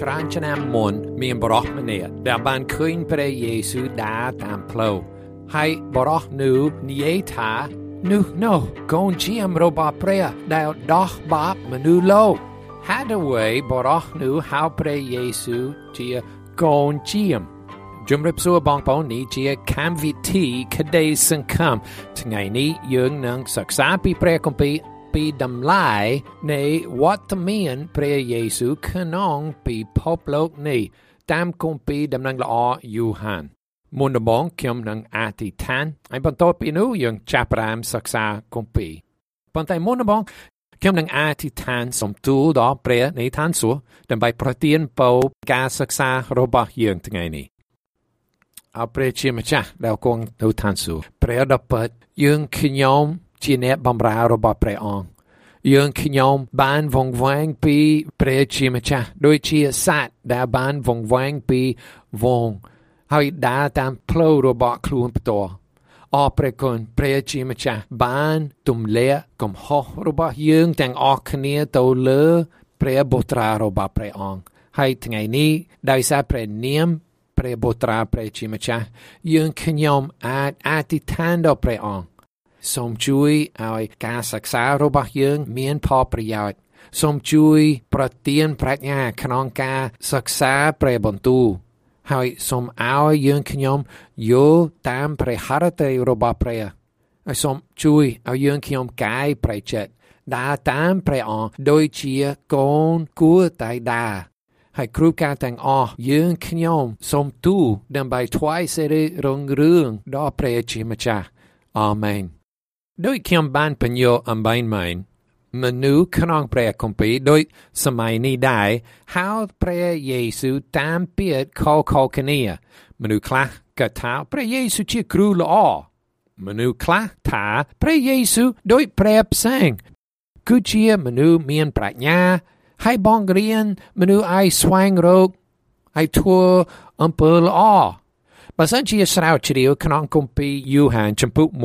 ច្រើនឆ្នាំមុនមានបរិះម្នាក់ដែលបានឃើញព្រះយេស៊ូវដើរតាមផ្លូវហើយបរិះនោះនិយាយថានោះកូនជាមរបស់ព្រះដែលដោះបាបមនុស្សលោកហើយដោយបរិះនោះហៅព្រះយេស៊ូវជាកូនជាមជំរាបសួរបងប្អូននេះជាកម្មវិធីក្តីសង្ឃឹមថ្ងៃនេះយើងនឹងសិក្សាពីព្រះគម្ពីរពីតម្លៃនៃវត្តមានព្រះយេស៊ូវក្នុងពិភពលោកនេះតាមគម្ពីរដំណឹងល្អយូហានមុនដំបូងខ្ញុំនឹងអធិដ្ឋានហើយបន្ទាប់ពីនោះយើងចាប់ផ្ដើមសិក្សាគម្ពីរប៉ុន្តែមុនដំបូងខ្ញុំនឹងអធិដ្ឋានសូមទូលដល់ព្រះនៃឋានសួគ៌ដើម្បីប្រទានពរការសិក្សារបស់យើងថ្ងៃនេះអរព្រះជាម្ចាស់ដែលគង់នៅឋានសួគ៌ព្រះដ៏ពិតយើងខ្ញុំជាអ្នកបម្រើរបស់ព្រះអង្គយើងខ្ញុំបានវង្វេងពីព្រះជាម្ចាស់ដូចជាសត្វដែលបានវង្វេងពីវងហើយដើរតាមផ្លូវរបស់ខ្លួនផ្ទាល់អរព្រះគុណព្រះជាម្ចាស់បានទម្លាក់កំហុសរបស់យើងទាំងអស់គ្នាទៅលើព្រះបុត្រារបស់ព្រះអង្គហើយថ្ងៃនេះដោយសារព្រះនាមព្រះបុត្រាព្រះជាម្ចាស់យើងខ្ញុំអាចអធិដ្ឋានដល់ព្រះអង្គសូមជួយឲ្យការសិក្សារបស់យើងមានផលប្រយោជន៍សូមជួយប្រទានប្រាជ្ញាក្នុងការសិក្សាព្រះបន្ទូលហើយសូមឲ្យយើងខ្ញុំយល់តាមព្រះハរតីរបស់ព្រះហើយសូមជួយឲ្យយើងខ្ញុំកាយប្រចិត្តដើរតាមព្រះអង្គដូចជាកូនគួរតែដើរហើយគ្រប់ការទាំងអស់យើងខ្ញុំសូមទូលដើម្បីថ្វាយសិរីរុងរឿងដល់ព្រះជាម្ចាស់អាមែនដោយខ្ញុំបានបញ្យល់អំបញ្ញមិញមនុស្សក្នុងព្រះគម្ពីរដោយសម័យនេះដែរហៅព្រះយេស៊ូវតាមពាក្យខុសៗគ្នាមនុស្សខ្លះក៏ថាព្រះយេស៊ូវជាគ្រូល្អមនុស្សខ្លះថាព្រះយេស៊ូវដោយព្រះផ្សេងគឺជាមនុស្សមានប្រាជ្ញាហើយបង្រៀនមនុស្សឲ្យស្វែងរកឲ្យធ្វើអំពើល្អបើសិនជាស្រាវជ្រាវក្នុងគម្ពីរយូហានចំពុក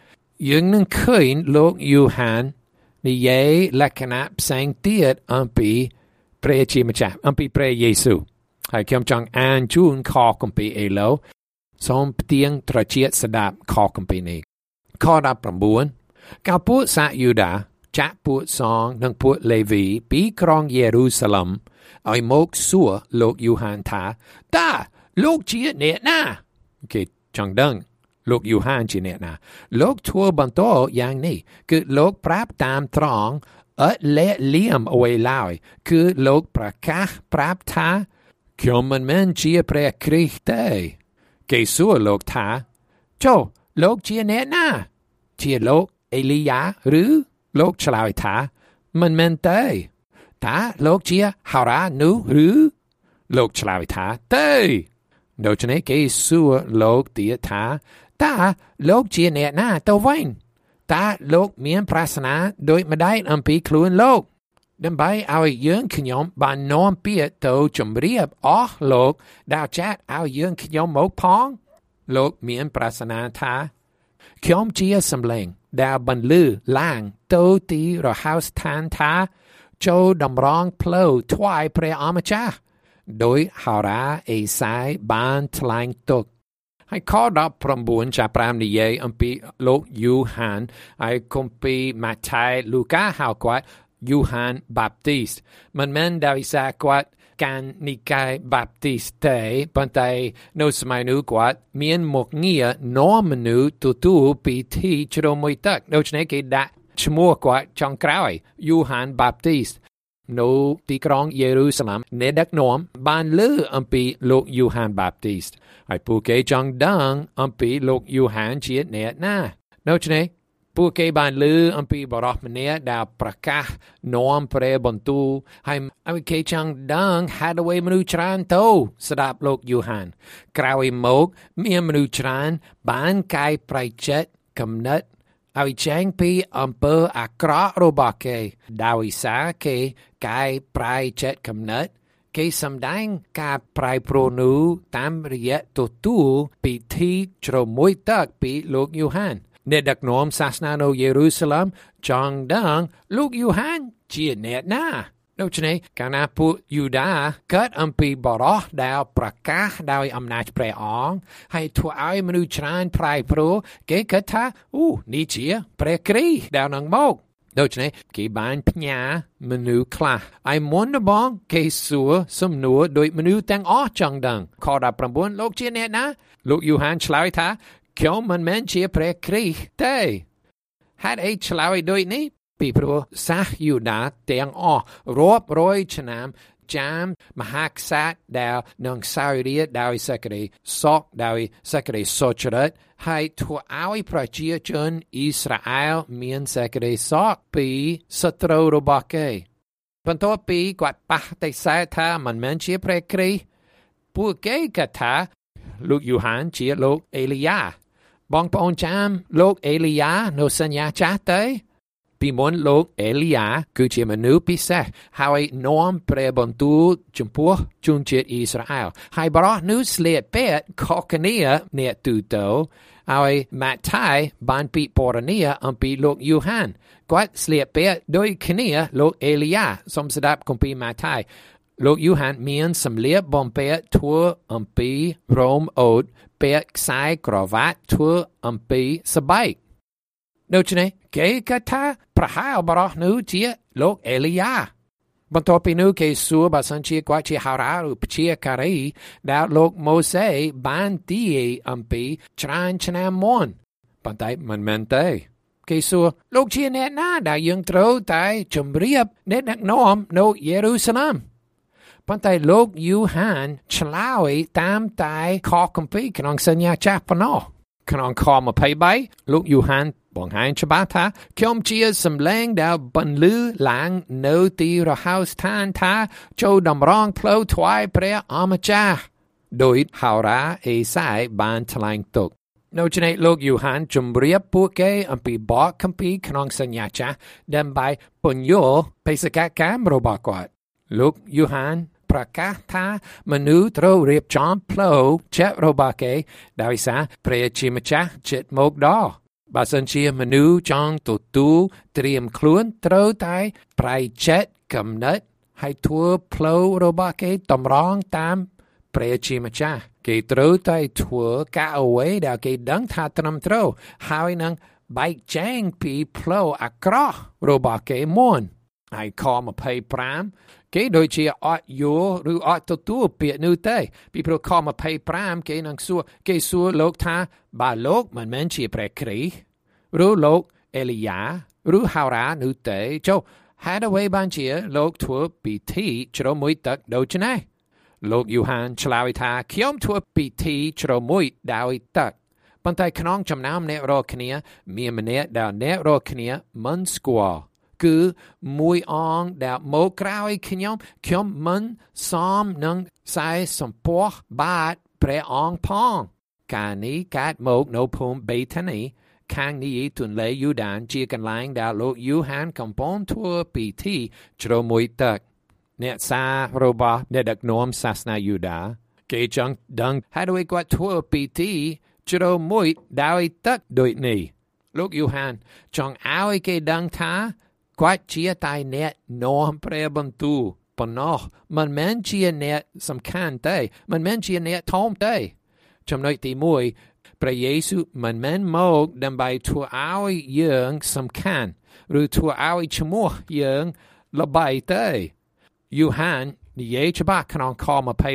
1យើងនឹងឃើញលោកយូហាននិយាយលក្ខណៈផ្សេងទៀតអំពីព្រះជាម្ចាស់អំពីព្រះយេស៊ូវហើយខ្ញុំចង់អានជូនខគម្ពីរឥឡូវសូមផ្ទៀងត្រចៀកស្ដាប់ខគម្ពីរនេះខ19កាលពួកសាសយូដាចាក់ពួកសងនិងពួកលេវីពីក្រុងយេរូសាឡិមឲ្យមកសួរលោកយូហានថាតើលោកជាអ្នកណាគេចង់ដឹងលោកយូហានជាអ្នកណាលោកធ្វើបន្តយ៉ាងនេះគឺលោកប្រាប់តាមត្រង់អត់លាក់លៀមអ្វីឡើយគឺលោកប្រកាសប្រាប់ថាខ្ញុំមិនមែនជាព្រះគ្រីស្ទទេគេសួរលោកថាចុះលោកជាអ្នកណាជាលោកអេលីយ៉ាឬលោកឆ្លើយថាមិនមែនទេតើលោកជាហារ៉ានោះឬលោកឆ្លើយថាទេដូច្នេះគេសួរលោកទៀតថាតើលោកជាអ្នកណាទៅវិញតើលោកមានប្រសាសនាដូចម្ដេចអំពីខ្លួនលោកដើម្បីឲ្យយើងខ្ញុំបាននាំពាក្យទៅជម្រាបអស់លោកដែលចាត់ឲ្យយើងខ្ញុំមកផងលោកមានប្រសាសនាថាខ្ញុំជាសម្លេងដែលបន្លឺឡើងទៅទីរហោស្ថានថាចូលតម្រង់ផ្លូវថ្វាយព្រះអម្ចាស់ដោយហារ៉ាអេសាយបានថ្លែងទុកហើយខ19ចាប់ផ្ដើមនិយាយអំពីលោកយូហានហើយគម្ពីរម៉ាថាយលូកាហៅគាត់យូហានបាបទីស្តមិនមែនដោយសារគាត់កាន់និកាយបាបទីស្តទេប៉ុន្តែនៅសម័យនោះគាត់មានមុខងារនាំមនុស្សទទួលពិធីជ្រមុយទឹកដូច្នេះគេដាក់ឈ្មោះគាត់ចុងក្រោយយូហានបាបទីស្តនៅទីក្រុងយេរូសាឡិមអ្នកដឹកនាំបានលើអំពីលោកយូហានបាបទីស្តហើយពួកគេចង់ដឹងអំពីលោកយូហានជាអ្នកណាដូច្នេះពួកគេបានលើអំពីបរិះម្នាក់ដែលប្រកាសនាំព្រះបន្ទូលហើយគេចង់ដឹងហេតុអ្វីមនុស្សច្រើនទៅស្ដាប់លោកយូហានក្រោយមកមានមនុស្សច្រើនបានកាយប្រៃចិត្តគំនិតឲ្យចេញពីអំពើអាក្រក់របស់គេដោយសារគេកាយប្រៃចិត្តគំនិតគេសម្ដែងការប្រែប្រួលនោះតាមរយៈទទួលពិធីជ្រមុយទឹកពីលោកយូហានអ្នកដឹកនាំសាសនានៅយេរូសាឡិមចង់ដឹងលោកយូហានជាអ្នកណាដូច្នេះកាលណាពួកយូដាកើតអំពីបរិសុទ្ធដែលប្រកាសដោយអំណាចព្រះអង្គហើយធ្វើឲ្យមនុស្សច្រើនប្រែប្រួលគេគិតថានេះជាព្រះគ្រីស្ទដែលនឹងមកដូច្នេះគេបានផ្ញើមនុស្សខ្លះហើយមុនដំបូងគេសួរសំណួរដោយមនុស្សទាំងអស់ចង់ដឹងខ19លោកជាអ្នកណាលោកយូហានឆ្លើយថាខ្ញុំមិនមែនជាព្រះគ្រីស្ទទេហេតុអីឆ្លើយដូចនេះពីព្រោះសាសយូដាទាំងអស់រាប់រយឆ្នាំចាំមហាក្សត្រដែលនឹងសោយរាជ្យដោយសេចក្តីសុខដោយសេចក្តីសុចរិតហើយធ្វើឲ្យប្រជាជនអ៊ីស្រាអែលមានសេចក្តីសុខពីសត្រូវរបស់គេបន្ទាប់ពីគាត់បដិសេធថាមិនមែនជាព្រះគ្រីស្ទពួកគេគិតថាលោកយូហានជាលោកអេលីយ៉ាបងប្អូនចាំលោកអេលីយ៉ានៅសញ្ញាចាស់ទេពីមុនលោកអេលីយ៉ាគឺជាមនុស្សពិសេសហើយនាំព្រះបន្ទូលចំពោះជនជាតិអ៊ីស្រាអែលហើយបរិសុទ្ធនោះស្លៀកពាក់ខុសគ្នាអ្នកទូទៅហើយម៉ាថាយបានពិពណ៌នាអំពីលោកយូហានគាត់ស្លៀកពាក់ដូចគ្នាលោកអេលីយ៉ាសូមស្ដាប់គម្ពីរម៉ាថាយលោកយូហានមានសម្លៀកបំពាក់ធ្វើអំពីរ៉ូមអូតពាក់ខ្សែក្រវ៉ាត់ធ្វើអំពីស្បែកដូច្នេះគេគិតថាប្រហែលបរិសុទ្ធនោះជាលោកអេលីយ៉ាបន្ទាប់ពីនោះគេសួរបើសិនជាគាត់ជាហោរាឬព្យាការីដែលលោកម៉ូសេបានទីអំពីច្រើនឆ្នាំមុនប៉ុន្តែមិនមែនទេគេសួរលោកជាអ្នកណាដែលយើងត្រូវតែជម្រាបអ្នកដឹកនាំនៅយេរូសាឡិមប៉ុន្តែលោកយូហានឆ្លើយតាមតែខគម្ពីរក្នុងសញ្ញាចាស់ប៉ុណ្ណោះក្នុងខ23លោកយូហានបង្ហាញច្បាស់ថាខ្ញុំជាសម្លេងដែលបន្លឺឡើងនៅទីរហោស្ថានថាចូលតម្រង់ផ្លូវថ្វាយព្រះអម្ចាស់ដោយហោរាអេសាយបានថ្លែងទុកនៅឆ្នេះលោកយូហានជម្រាបពួកគេអំពីបទគម្ពីរក្នុងសញ្ញាចាស់ដើម្បីពន្យល់បេសកកម្មរបស់គាត់លោកយូហានប្រកាសថាមនុស្សត្រូវរៀបចំផ្លូវចិត្តរបស់គេដោយសារព្រះជាម្ចាស់ចិត្តមកដល់បើសិនជាមនុស្សចង់ទទួលត្រៀមខ្លួនត្រូវតែប្រែចិត្តកំណត់ឲ្យធ្វើផ្លូវរបស់គេតម្រង់តាមព្រះជាម្ចាស់គេត្រូវតែធ្វើការអ្វីដែលគេដឹងថាត្រឹមត្រូវហើយនឹងបែកចែងពីផ្លូវអាក្រក់របស់គេមុនហើយខ25គេដូចជាអត់យល់ឬអត់ទទួលពាក្យនោះទេពីព្រោះខ25គេនឹងគេសួរលោកថាបើលោកមិនមែនជាព្រះគ្រីស្ទឬលោកអេលីយ៉ាឬហោរានោះទេចុះហេតុអ្វីបានជាលោកធ្វើពិធីជ្រមុជទឹកដូចនេះលោកយូហានឆ្លើយថាខ្ញុំធ្វើពិធីជ្រមុជដោយទឹកប៉ុន្តែក្នុងចំណោមអ្នករាល់គ្នាមានម្នាក់ដែលអ្នករាល់គ្នាមិនស្គាល់គឺមួយអង្គដែលមកក្រោយខ្ញុំមិនសមនឹងខ្សែសំពស់បាតព្រះអង្គផងការនេះកើតមកនៅភូមិបេថានីខាងនេះទន្លេយូដានជាកន្លែងដែលលោកយូហានកំពុងធ្វើពិធីជ្រមុជទឹកអ្នកសាររបស់អ្នកដឹកនាំសាសនាយូដាគេចង់ដឹងហេតុអ្វីគាត់ធ្វើពិធីជ្រមុជដោយទឹកដូចនេះលោកយូហានចង់ឲ្យគេដឹងថាគាត់ជាតែអ្នកនាំព្រះបន្ទូលប៉ុណ្ណោះមិនមែនជាអ្នកសំខាន់ទេមិនមែនជាអ្នកធំទេចំណុចទី1ព្រះយេស៊ូវមិនមែនមកដើម្បីធ្វើឲ្យយើងសំខាន់ឬធ្វើឲ្យឈ្មោះយើងល្បីទេយូហាននិយាយច្បាស់ក្នុងខ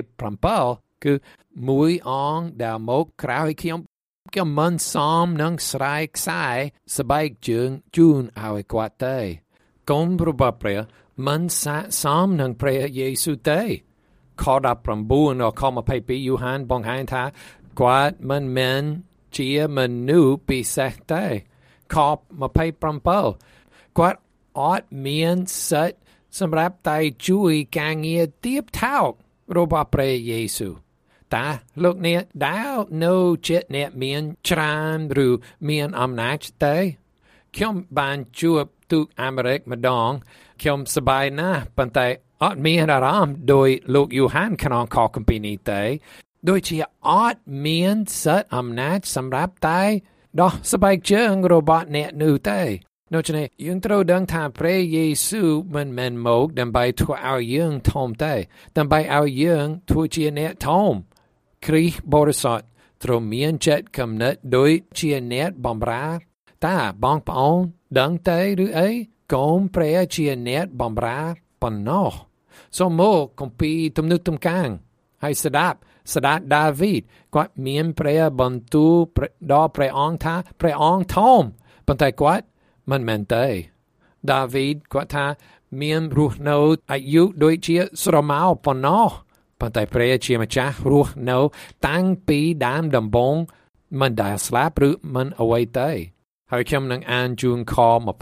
27គឺមួយអង្គដែលមកក្រោយខ្ញុំមិនសមនឹងស្រែកខ្សែស្បែកជើងជូនឲ្យគាត់ទេកូនរបស់ព្រះមិនស័ក្តិសមនឹងព្រះយេស៊ូវទេខ19ដល់ខ22យូហានបង្ហាញថាគាត់មិនមែនជាមនុស្សពិសេសទេខ27គាត់អត់មានសិទ្ធិសម្រាប់តែជួយការងារទៀបថោករបស់ព្រះយេស៊ូវតាលោកអ្នកដែលនៅចិត្តអ្នកមានច្រើនឬមានអំណាចទេខ្ញុំបានជួបទូកអាមេរិកម្ដងខ្ញុំសប្បាយណាស់ប៉ុន្តែអត់មានអារម្មណ៍ដោយលោកយូហានក្នុងខគម្ពីរនេះទេដូចជាអត់មានសិទ្ធិអំណាចសម្រាប់តែដោះស្បែកជើងរបស់អ្នកនោះទេដូច្នេះយើងត្រូវដឹងថាព្រះយេស៊ូវមិនមែនមកដើម្បីធ្វើឲ្យយើងធំទេដើម្បីឲ្យយើងធ្វើជាអ្នកធំគ្រីស្ទបរិសុទ្ធត្រូវមានចិត្តគំនិតដូចជាអ្នកបម្រើតើបងប្អូនដឹងទេឬអីកូនព្រះជាអ្នកបម្រើប៉ុណ្ណោះសូមមកគម្ពីរទំនុកទំកាំងហើយស្ដាប់ដាវីតគាត់មានព្រះបន្ទូលដល់ព្រះអង្គថាព្រះអង្គធំប៉ុន្តែគាត់មិនមែនទេដាវីតគាត់ថាមានរស់នៅអាយុដូចជាស្រមោលប៉ុណ្ណោះប៉ុន្តែព្រះជាម្ចាស់រស់នៅតាំងពីដើមដំបូងមិនដែលស្លាប់ឬមិនអ្វីទេហើយខ្ញុំនឹងអានជូនខ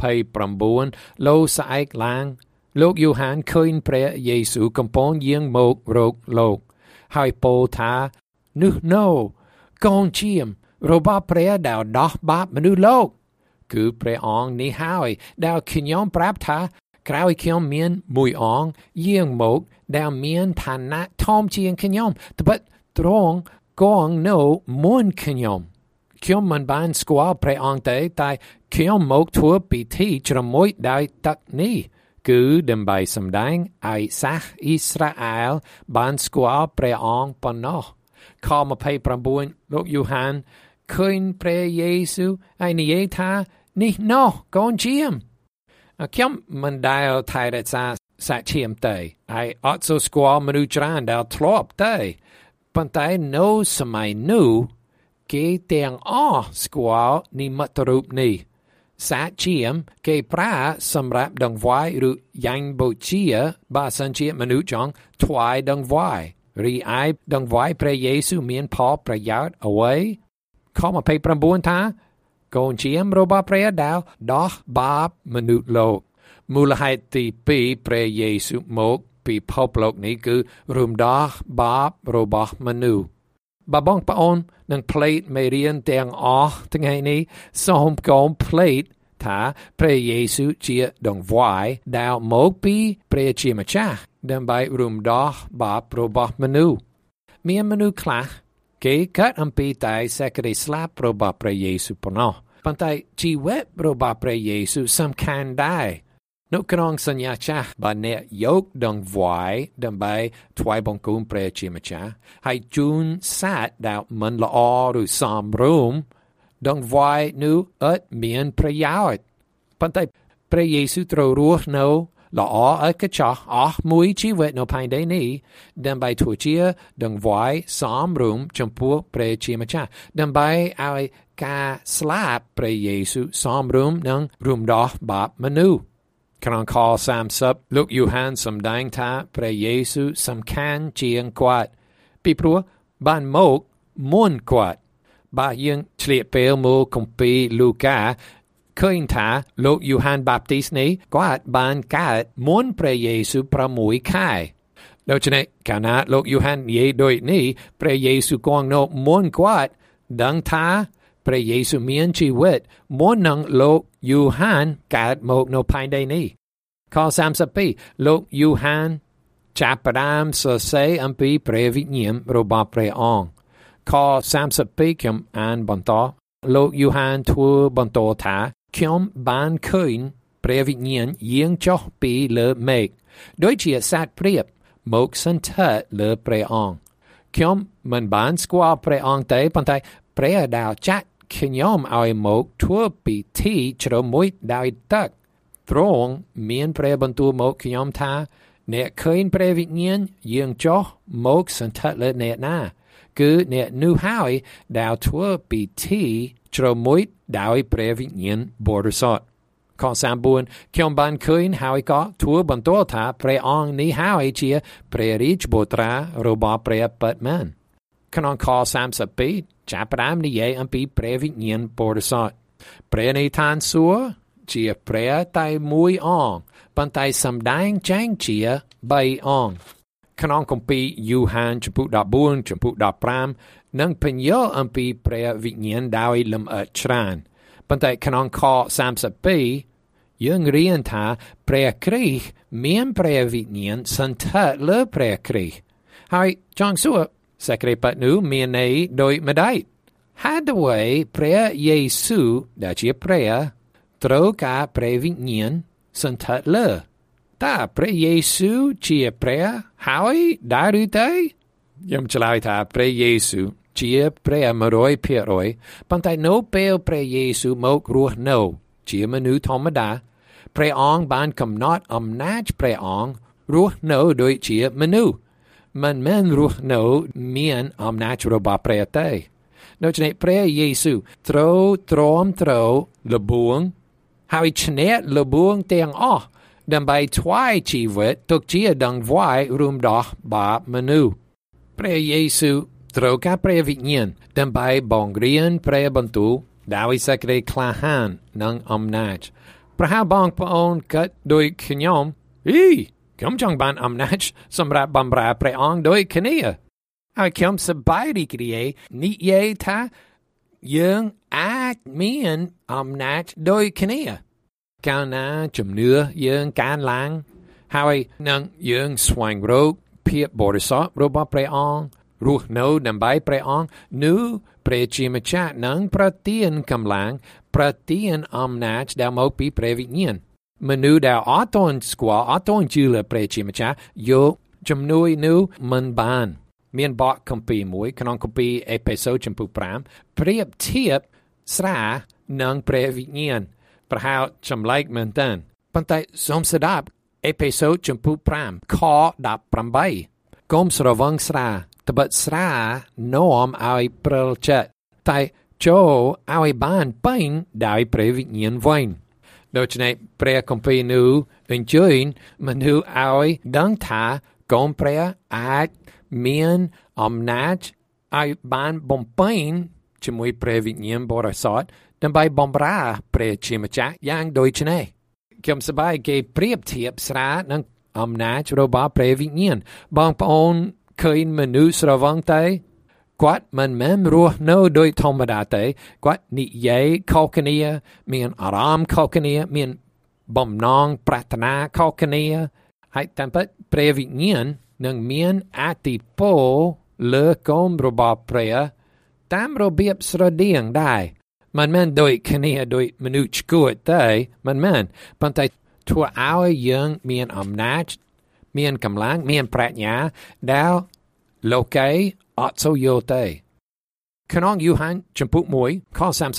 29លោស្អែកឡើងលោកយូហានឃើញព្រះយេស៊ូវកំពុងយាងមករកលោកហើយពោលថានោះនៅកូនជាមរបស់ព្រះដែលដោះបាបមនុស្សលោកគឺព្រះអង្គនេះហើយដែលខ្ញុំប្រាប់ថាក្រោយខ្ញុំមានមួយអង្គយាងមកដែលមានឋានៈធំជាងខ្ញុំត្បិតទ្រង់គង់នៅមុនខ្ញុំមិនបានស្គាល់ព្រះអង្គទេតែខ្ញុំមកធ្វើពិធីជ្រមុជដោយទឹកនេះគឺដើម្បីសម្ដែងឲ្យសាសអ៊ីស្រាអែលបានស្គាល់ព្រះអង្គប៉ុណ្ណោះខ29លោកយូហានឃើញព្រះយេស៊ូវហើយនិយាយថានេះណោះកូនជាមខ្ញុំមិនដែលថែរក្សាសាច់ឈាមទេហើយអត់សូវស្គាល់មនុស្សច្រើនដែលធ្លាប់ទេប៉ុន្តែនៅសម័យនោះគេទាំងអស់ស្គាល់និមិត្តរូបនេះសាច់ឈាមគេប្រើសម្រាប់ដង្វាយឬយ៉ាញ់បូជាបើសិនជាមនុស្សចង់ថ្វាយដង្វាយរីឯដង្វាយព្រះយេស៊ូវមានផលប្រយោជន៍អ្វីខ29ថាកូនជាមរបស់ព្រះដែលដោះបាបមនុស្សលោកមូលហេតុទី2ព្រះយេស៊ូវមកពិភពលោកនេះគឺរំដោះបាបរបស់មនុស្សបងប្អូននឹងផ្លេតមេរៀនទាំងអស់ថ្ងៃនេះសូមកុំផ្លេតថាព្រះយេស៊ូវជាដង្វាយដែលមកពីព្រះជាម្ចាស់ដើម្បីរំដោះបាបរបស់មនុស្សមានមនុស្សខ្លះគេកាត់អំពីតែសេចក្តីស្លាប់របស់ព្រះយេស៊ូវប៉ុណ្ណោះប៉ុន្តែជីវិតរបស់ព្រះយេស៊ូវសំខាន់ដែរនៅក្នុងសញ្ញាចាស់បើអ្នកយកដង្វាយដើម្បីថ្វាយបង្គំព្រះជាម្ចាស់ហើយជូនសាច់ដែលមិនល្អឬសមរម្យដង្វាយនោះអត់មានប្រយោជន៍ប៉ុន្តែព្រះយេស៊ូវត្រូវរស់នៅល្អឥតខ្ចោះអស់មួយជីវិតនៅផែនដីនេះដើម្បីធ្វើជាដង្វាយសមរម្យចំពោះព្រះជាម្ចាស់ដើម្បីឲ្យការស្លាប់ព្រះយេស៊ូវសមរម្យនិងរំដោះបាបមនុស្សក្នុងខ30លោកយូហានសម្ដែងថាព្រះយេស៊ូវសំខាន់ជាងគាត់ពីព្រោះបានមកមុនគាត់បើយើងឆ្លៀតពេលមកគម្ពីរលូកាឃើញថាលោកយូហានបាបទីស្នេះគាត់បានកើតមុនព្រះយេស៊ូវ6ខែដូច្នេះកាលណាលោកយូហាននិយាយដូចនេះព្រះយេស៊ូវគង់នៅមុនគាត់ដឹងថាព្រះយេស៊ូវមានជីវិតមុននឹងលោកយូហានកើតមកនៅផែនដីនេះខ32លោកយូហានចាប់ផ្ដើមសរសេរអំពីព្រះវិញ្ញាណរបស់ព្រះអង្គខ32ខ្ញុំអានបន្តលោកយូហានធ្វើបន្តថាខ្ញុំបានឃើញព្រះវិញ្ញាណយាងចុះពីលើមេឃដូចជាសត្វព្រាបមកសន្ធិដ្ឋលើព្រះអង្គខ្ញុំមិនបានស្គាល់ព្រះអង្គទេប៉ុន្តែព្រះដែលចាត់ខ្ញុំឲ្យមកធ្វើពិធីជ្រមុជដោយទឹកទ្រង់មានព្រះបន្ទូលមកខ្ញុំថាអ្នកឃើញព្រះវិញ្ញាណយាងចុះមកសន្ធិដ្ឋលើអ្នកណាគឺអ្នកនោះហើយដែលធ្វើពិធីជ្រមុជដោយព្រះវិញ្ញាណបរិសុទ្ធខ34ខ្ញុំបានឃើញហើយក៏ធ្វើបន្ទូលថាព្រះអង្គនេះហើយជាព្រះរាជបុត្រារបស់ព្រះពិតមែនក្នុងខ32ចាប់ផ្ដើមនិយាយអំពីព្រះវិញ្ញាណបរិសុទ្ធព្រះនៃឋានសួគ៌ជាព្រះតែមួយអង្គប៉ុន្តែសម្ដែងចែងជា3អង្គក្នុងគម្ពីរយូហានចំពុក14ចំពុក15និងពន្យល់អំពីព្រះវិញ្ញាណដោយលម្អិតច្រើនប៉ុន្តែក្នុងខ32យើងរៀនថាព្រះគ្រីស្ទមានព្រះវិញ្ញាណសន្ធិដ្ឋលើព្រះគ្រីស្ទហើយចង់សួរសេចក្តីពិតនោះមានន័យដូចម្ដេចហេតុអ្វីព្រះយេស៊ូវដែលជាព្រះត្រូវការព្រះវិញ្ញាណសន្ធិលើតើព្រះយេស៊ូវជាព្រះហើយដែរឬទេខ្ញុំឆ្លើយថាព្រះយេស៊ូវជាព្រះ 100% ប៉ុន្តែនៅពេលព្រះយេស៊ូវមករស់នៅជាមនុស្សធម្មតាព្រះអង្គបានកំណត់អំណាចព្រះអង្គរស់នៅដូចជាមនុស្សមិនមែនរស់នៅមានអំណាចរបស់ព្រះទេដូច្នេះព្រះយេស៊ូវត្រូវទ្រាំទ្រលបួងហើយឈ្នះលបួងទាំងអស់ដើម្បីថ្វាយជីវិតទុកជាដង្វាយរួមដោះបាបមនុស្សព្រះយេស៊ូវត្រូវការព្រះវិញ្ញាណដើម្បីបង្រៀនព្រះបន្ទូលដោយសេចក្តីក្លាហាននិងអំណាចប្រហែលបងប្អូនគិតដូចខ្ញុំខ្ញុំចង់បានអំណាចសម្រាប់បម្រើព្រះអង្គដូចគ្នាហើយខ្ញុំសប្បាយរីករាយនិយាយថាយើងអាចមានអំណាចដូចគ្នាកាលណាជំនឿយើងកើនឡើងហើយនឹងយើងស្វែងរកភាពបរិសុទ្ធរបស់ព្រះអង្គរស់នៅដើម្បីព្រះអង្គនោះព្រះជាម្ចាស់នឹងប្រទានកម្លាំងប្រទានអំណាចដែលមកពីព្រះវិញ្ញាណមនុស្សដែលអត់ទាន់ស្គាល់អត់ទាន់ជឿលើព្រះជាម្ចាស់យកជំនួយនោះមិនបានមានបទគម្ពីរមួយក្នុងគម្ពីរអេផេសូចំពុក5ប្រៀបធៀបស្រានឹងព្រះវិញ្ញាណប្រហែលចម្លែកមែនទែនប៉ុន្តែសូមស្ដាប់អេផេសូចំពុក5ខ18កុំស្រវឹងស្រាត្បិតស្រានាំឲ្យព្រិលចិត្តតែចូលឲ្យបានពេញដោយព្រះវិញ្ញាណវិញដូច្នេះព្រះគម្ពីរនោះអញ្ជើញមនុស្សឲ្យដឹងថាកូនព្រះអាចមានអំណាចឲ្យបានបំពេញជាមួយព្រះវិញ្ញាណបរិសុទ្ធដើម្បីបម្រើព្រះជាម្ចាស់យ៉ាងដូចនេះខ្ញុំសប្បាយគេប្រៀបធៀបស្រានឹងអំណាចរបស់ព្រះវិញ្ញាណបងប្អូនឃើញមនុស្សស្រវឹងទេគាត់មិនមែនរស់នៅដោយធម្មតាទេគាត់និយាយខុសគ្នាមានអារម្មណ៍ខុសគ្នាមានបំណងប្រាថ្នាខុសគ្នាហើយតាមពិតព្រះវិញ្ញាណនឹងមានអធិពលលើកូនរបស់ព្រះតាមរបៀបស្រដៀងដែរមិនមែនដូចគ្នាដោយមនុស្សឆ្កួតទេមិនមែនប៉ុន្តែធ្វើឲ្យយើងមានអំណាចមានកម្លាំងមានប្រាជ្ញាដែលលោកីអត់សូវយល់ទេក្នុងយូហានចំពុក1ខ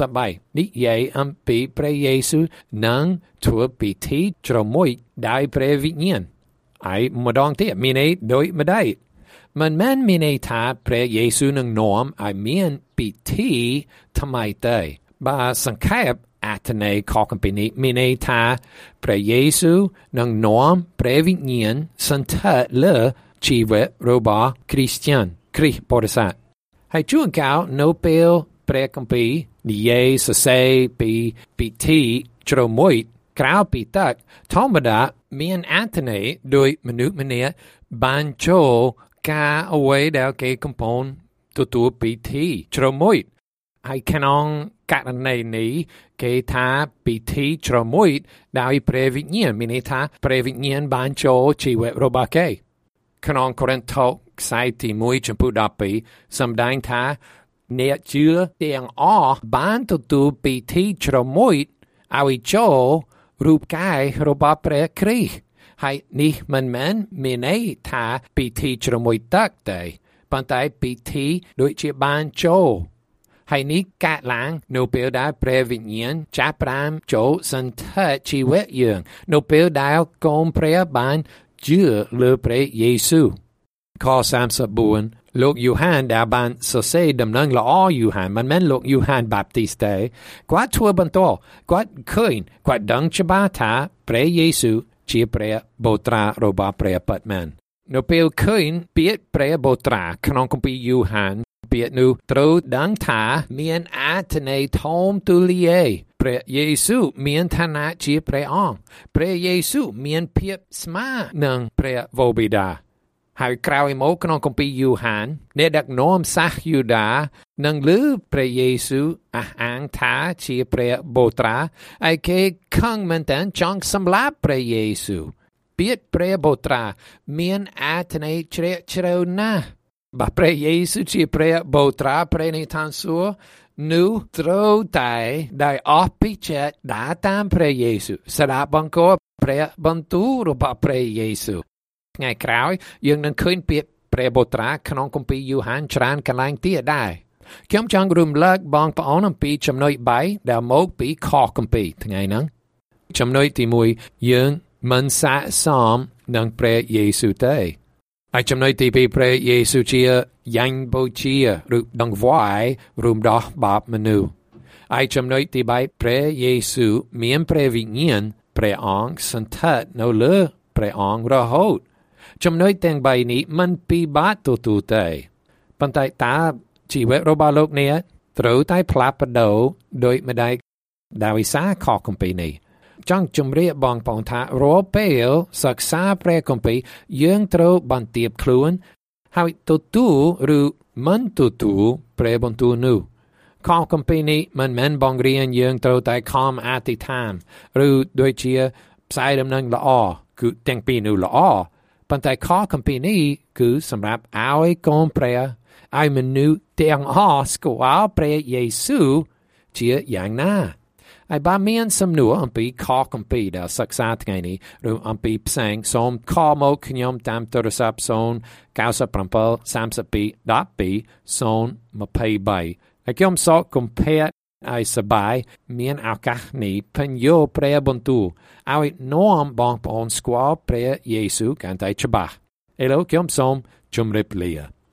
33និយាយអំពីព្រះយេស៊ូវនឹងធ្វើពិធីជ្រមុជដោយព្រះវិញ្ញាណហើយម្ដងទៀតមានន័យដូចម្ដេចមិនមែនមានន័យថាព្រះយេស៊ូវនឹងនាំឲ្យមានពិធីថ្មីទេបើសង្ខេបអត្ថន័យខគម្ពីរនេះមានន័យថាព្រះយេស៊ូវនឹងនាំព្រះវិញ្ញាណសន្ធិលើជីវិតរបស់គ្រីស្ទានគ្រីស្ទបរិស័ទហើយជួនកាលនៅពេលព្រះគម្ពីរនិយាយសរសេរពីពិធីជ្រមុជក្រៅពីទឹកធម្មតាមានអត្ថន័យដោយមនុស្សម្នាក់បានចូលការអ្វីដែលគេកំពុងទទួលពិធីជ្រមុជហើយក្នុងករណីនេះគេថាពិធីជ្រមុជដោយព្រះវិញ្ញាណមានន័យថាព្រះវិញ្ញាណបានចូលជីវិតរបស់គេក្នុងកូរិនថូសខ្សែទី1ចំពោះ12សម្ដែងថាអ្នកជឿទាំងអស់បានទទួលពិធីជ្រមុជឲ្យចូលរូបកាយរបស់ព្រះគ្រីស្ទហើយនេះមិនមែនមានន័យថាពិធីជ្រមុជទឹកទេប៉ុន្តែពិធីដូចជាបានចូលហើយនេះកើតឡើងនៅពេលដែលព្រះវិញ្ញាណចាប់ផ្ដើមចូលសន្ធិជីវិតយើងនៅពេលដែលកូនព្រះបានជឿលើព្រះយេស៊ូវខ34លោកយូហានដែលបានសរសេរដំណឹងល្អយូហានមិនមែនលោកយូហានបាបទីស្តទេគាត់ធ្វើបន្តគាត់ឃើញគាត់ដឹងច្បាស់ថាព្រះយេស៊ូវជាព្រះបុត្រារបស់ព្រះពិតមែននៅពេលឃើញពាក្យព្រះបុត្រាក្នុងគម្ពីរយូហានពាក្យនោះត្រូវដឹងថាមានអត្ថន័យធំទូលាយព្រះយេស៊ូវមានឋានៈជាព្រះអង្គព្រះយេស៊ូវមានភាពស្មើនឹងព្រះវរបិតាហើយក្រោយមកក្នុងគម្ពីរយូហានអ្នកដឹកនាំសាសយូដានឹងលើព្រះយេស៊ូវអះអាងថាជាព្រះបុត្រាហើយគេខឹងមែនទែនចង់សម្លាប់ព្រះយេស៊ូវពាក្យព្រះបុត្រាមានអត្ថន័យជ្រាលជ្រៅណាស់បើព្រះយេស៊ូវជាព្រះបុត្រាព្រះនិឋានសួគ៌ nu trou tai dai opiche da tam pre Jesu ស្ដាប់បង្គាប់ព្រះបន្ទូលរបស់ព្រះយេស៊ូវថ្ងៃក្រោយយើងនឹងឃើញពាក្យព្រះបុត្រាក្នុងគម្ពីរយូហានច្រើនកន្លែងទៀតដែរខ្ញុំចង់រំលឹកបងប្អូនអំពីចំណុច3ដែលមកពីខគម្ពីរថ្ងៃហ្នឹងចំណុចទី1យើងមិនសាកសមនឹងព្រះយេស៊ូវទេហើយចំណុចទី2ព្រះយេស៊ូវជាយ៉ាញ់បូជាឬដង្វាយរំដោះបាបមនុស្សហើយចំណុចទី3ព្រះយេស៊ូវមានព្រះវិញ្ញាណព្រះអង្គសន្ធិដ្ឋនៅលើព្រះអង្គរហូតចំណុចទាំង3នេះមិនពិបាកទទួលទេប៉ុន្តែតើជីវិតរបស់លោកអ្នកត្រូវតែផ្លាស់ប្ដូរដោយម្ដេចដោយសារខគម្ពីរនេះចង់ជម្រាបបងប្អូនថារាល់ពេលសិក្សាព្រះគម្ពីរយើងត្រូវបន្ទាបខ្លួនហើយទទួលឬមិនទទួលព្រះបន្ទូលនោះខគម្ពីរនេះមិនមែនបង្រៀនយើងត្រូវតែខំអធិដ្ឋានឬដូចជាផ្សាយដំណឹងល្អគឺទាំងពីរនោះល្អប៉ុន្តែខគម្ពីរនេះគឺសម្រាប់ឲ្យកូនព្រះឲ្យមនុស្សទាំងអស់ស្គាល់ព្រះយេស៊ូវជាយ៉ាងណាហើយបើមានសំណួរអំពីខគម្ពីរដែលសិក្សាថ្ងៃនេះឬអំពីផ្សេងសូមខលមកខ្ញុំតាមទូរស័ព្ទ097 32 12 023ហើយខ្ញុំសូមកុំភ័យឲ្យសប្បាយមានឱកាសនេះពន្យល់ព្រះបន្ទូលឲ្យនាំបងប្អូនស្គាល់ព្រះយេស៊ូវកាន់តែច្បាស់ឥឡូវខ្ញុំសូមជម្រាបលា